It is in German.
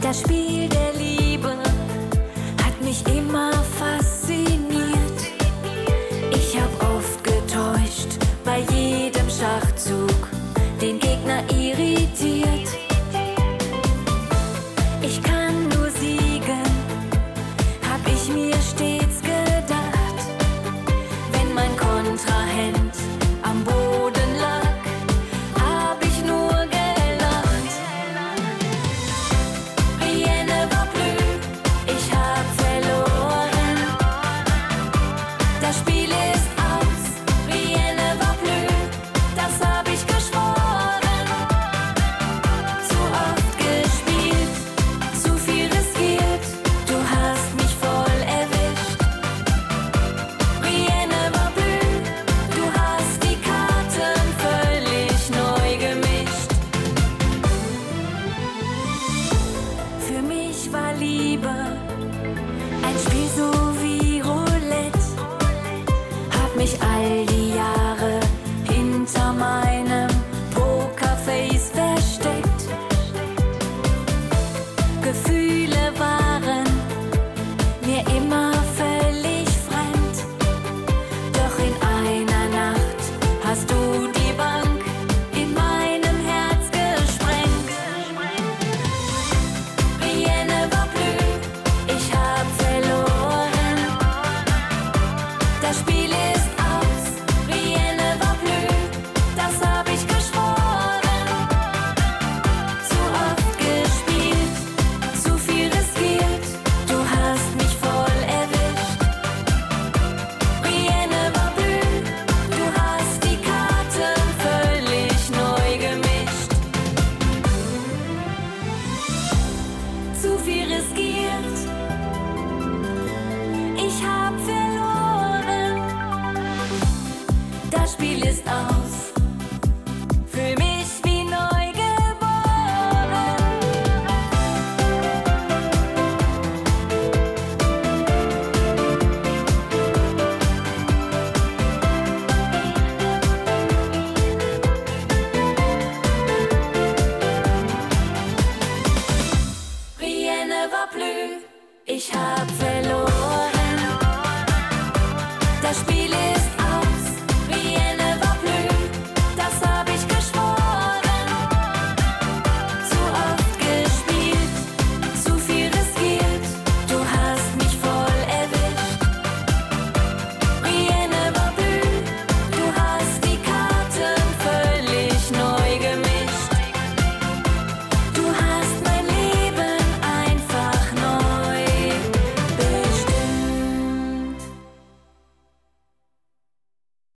Das Spiel der Liebe hat mich immer fasziniert. Ich hab oft getäuscht, bei jedem Schachzug den Gegner irritiert. Ich kann nur siegen, hab ich mir stets gedacht. Wenn mein Kontrahent am Boden lag, hab ich nur gelacht. Rien ne va plus, ich hab verloren. Das Spiel ist aus, rien ne va plus, das hab ich geschworen. Zu oft gespielt, zu viel riskiert, du hast mich voll erwischt. Rien ne va plus, du hast die Karten völlig neu gemischt. Für mich war Liebe ein Spiel so wie Roulette. Hab mich all die Jahre hinter meinem Pokerface versteckt. Gefühle waren mir immer völlig fremd. Doch in einer Nacht hast du die Bank in meinem Herz gesprengt. Rien ne va plus, ich hab verloren. Das Spiel ist aus, rien ne va plus, das hab ich geschworen. Zu oft gespielt, zu viel riskiert, du hast mich voll erwischt. Rien ne va plus, du hast die Karten völlig neu gemischt. Zu viel riskiert, ich hab verloren. Das Spiel ist aus, fühl mich wie neu geboren. Rien ne va plus, ich hab verloren.